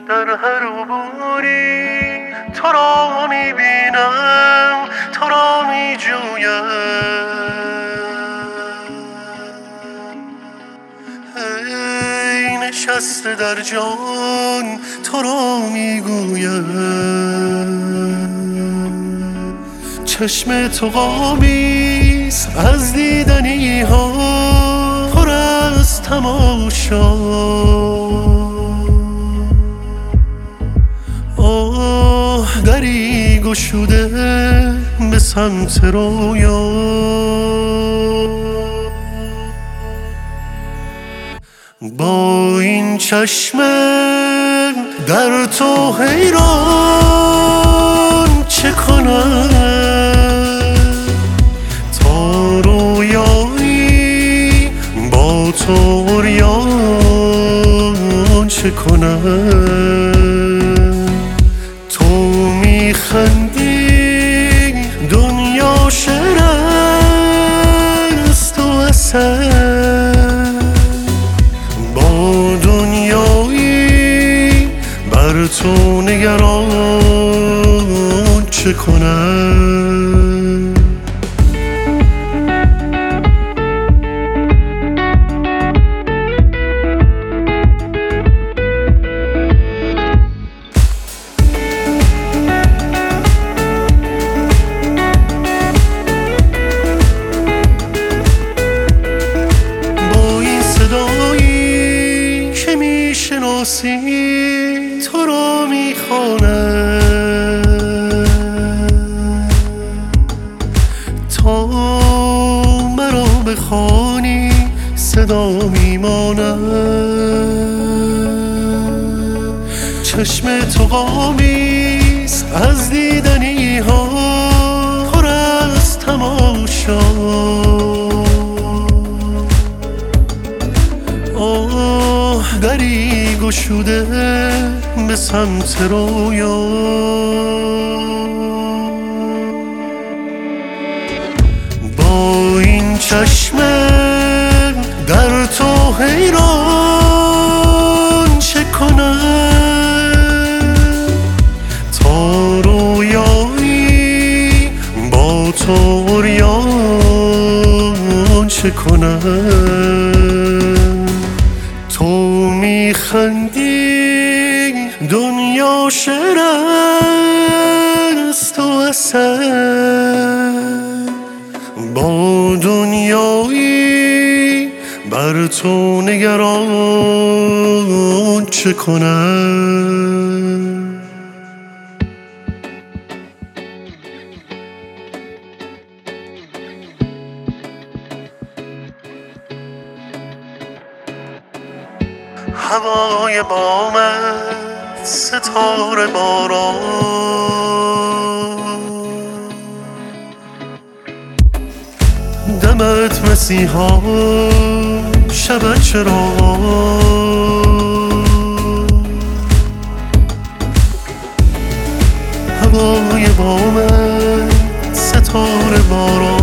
در هر عبوری تو را میبینم، تو را میجویم. ای نشسته در جان تو را میگویم. چشم تو قامیست از دیدنی ها، پر از تماشا. آه دری گشوده به سمت رویا. با این چشم در تو حیران چه کنم؟ تا رویایی با تو عریان چه کنم؟ تو میخندی دنیا شعر است و اصل، با دنیایی بر تو نگران چه کنم؟ شناسی تو را میخوانم، تا مرا بخوانی صدا میمانم. چشم تو قامیست از دیدنی ها، پر از تماشا. آه دری گشوده به سمت رویا. با این چشم در تو حیران چه کنم؟ تا رویایی با تو عریان چه کنم؟ تو میخندی دنیا شعر است و اصل، با دنیایی بر تو نگران چه کنم؟ هوای بامت ستاره باران، دمت مسیحا شب چراغان. هوای بامت ستاره باران،